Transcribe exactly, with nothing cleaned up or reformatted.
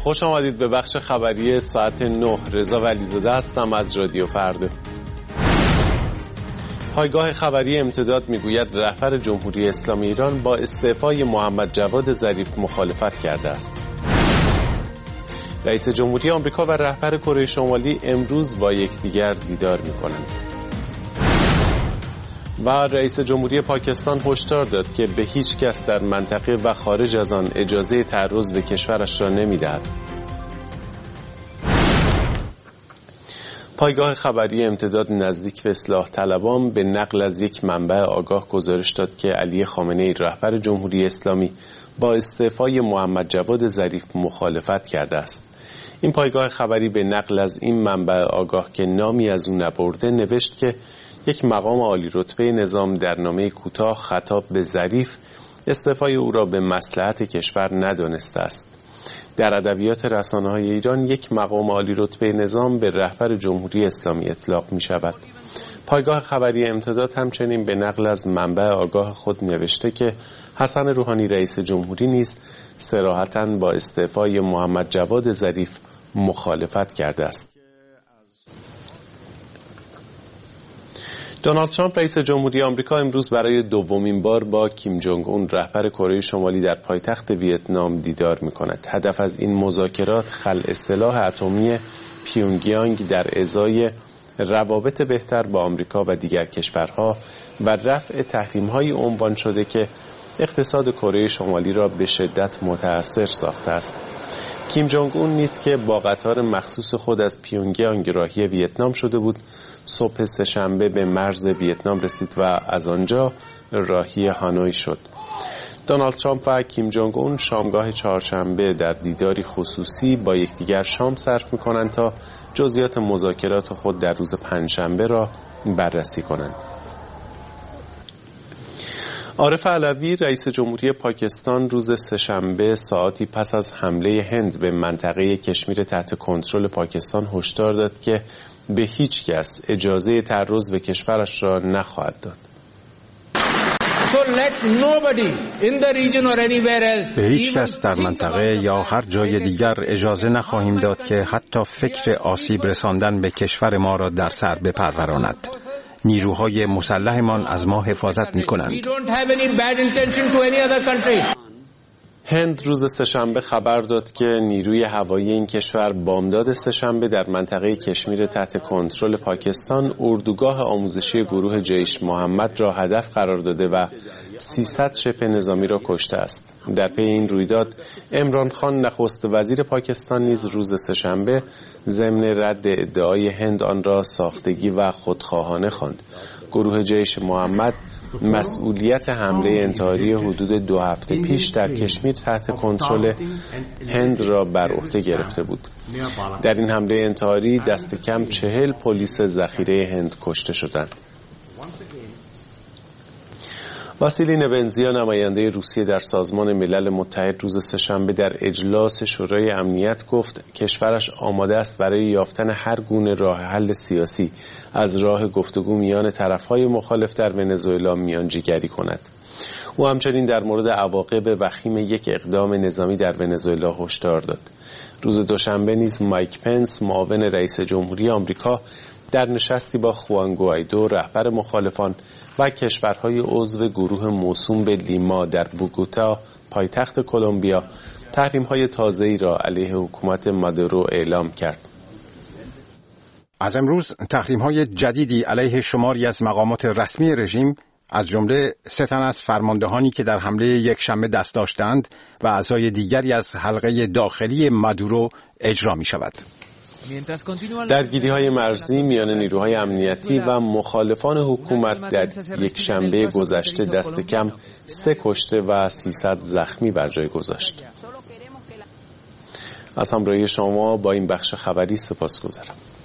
خوش آمدید به بخش خبری ساعت نه. رضا ولیزاده هستم از رادیو فردا. پایگاه خبری امتداد میگوید رهبر جمهوری اسلامی ایران با استعفای محمد جواد ظریف مخالفت کرده است. رئیس جمهوری آمریکا و رهبر کره شمالی امروز با یکدیگر دیدار می‌کنند. و رئیس جمهوری پاکستان هشدار داد که به هیچ کس در منطقه و خارج از آن اجازه تعرض به کشورش را نمی‌دهد. پایگاه خبری امتداد نزدیک به اصلاح طلبان به نقل از یک منبع آگاه گزارش داد که علی خامنه‌ای رهبر جمهوری اسلامی با استعفای محمد جواد ظریف مخالفت کرده است. این پایگاه خبری به نقل از این منبع آگاه که نامی از او نبرده نوشت که یک مقام عالی رتبه نظام در نامه کوتاه خطاب به ظریف استعفای او را به مصلحت کشور ندانسته است. در ادبیات رسانه‌های ایران یک مقام عالی رتبه نظام به رهبر جمهوری اسلامی اطلاق می شود. پایگاه خبری امتداد همچنین به نقل از منبع آگاه خود نوشته که حسن روحانی رئیس جمهوری نیز صراحتاً با استعفای محمد جواد ظریف مخالفت کرده است. دونالد ترامپ رئیس جمهوری آمریکا امروز برای دومین بار با کیم جونگ اون رهبر کره شمالی در پایتخت ویتنام دیدار می‌کند. هدف از این مذاکرات خلع سلاح اتمی پیونگیانگ در ازای روابط بهتر با آمریکا و دیگر کشورها و رفع تحریم‌های عنوان شده که اقتصاد کره شمالی را به شدت متأثر ساخته است. کیم جونگ اون نیست که با قطار مخصوص خود از پیونگیانگ راهی ویتنام شده بود، صبح سه‌شنبه به مرز ویتنام رسید و از آنجا راهی هانوی شد. دونالد ترامپ و کیم جونگ اون شامگاه چهارشنبه در دیداری خصوصی با یکدیگر شام صرف می‌کنند تا جزئیات مذاکرات خود در روز پنجشنبه را بررسی کنند. عارف علوی رئیس جمهوری پاکستان روز سه‌شنبه ساعتی پس از حمله هند به منطقه کشمیر تحت کنترل پاکستان هشدار داد که به هیچ کس اجازه تعرض به کشورش را نخواهد داد. به هیچ کس در منطقه یا هر جای دیگر اجازه نخواهیم داد که حتی فکر آسیب رساندن به کشور ما را در سر بپروراند. نیروهای مسلحمان از ما حفاظت می‌کنند. هند روز سه‌شنبه خبر داد که نیروی هوایی این کشور بامداد سه‌شنبه در منطقه کشمیر تحت کنترل پاکستان اردوگاه آموزشی گروه جیش محمد را هدف قرار داده و سیصد شبه نظامی را کشته است. در پی این رویداد عمران خان نخست وزیر پاکستان نیز روز سه‌شنبه ضمن رد ادعای هند آن را ساختگی و خودخواهانه خواند. گروه جیش محمد مسئولیت حمله انتحاری حدود دو هفته پیش در کشمیر تحت کنترل هند را بر عهده گرفته بود. در این حمله انتحاری دست کم چهل پلیس ذخیره هند کشته شدند. واسیلی نبنزیا نماینده روسیه در سازمان ملل متحد روز سه‌شنبه در اجلاس شورای امنیت گفت کشورش آماده است برای یافتن هر گونه راه حل سیاسی از راه گفتگو میان طرف‌های مخالف در ونزوئلا میانجیگری کند. او همچنین در مورد عواقب وخیم یک اقدام نظامی در ونزوئلا هشدار داد. روز دوشنبه نیز مایک پنس معاون رئیس جمهوری آمریکا در نشستی با خوان گوایدو رهبر مخالفان و کشورهای عضو گروه موسوم به لیما در بوگوتا پایتخت کلمبیا تحریم‌های تازه‌ای را علیه حکومت مادورو اعلام کرد. از امروز تحریم‌های جدیدی علیه شماری از مقامات رسمی رژیم از جمله سه تن از فرماندهانی که در حمله یکشنبه دست داشتند و اعضای دیگری از حلقه داخلی مادورو اجرا می‌شود. درگیری‌های مرزی میان نیروهای امنیتی و مخالفان حکومت در یک شنبه گذشته دست کم سه کشته و سیصد زخمی بر جای گذاشت. از همراهی شما با این بخش خبری سپاسگزارم.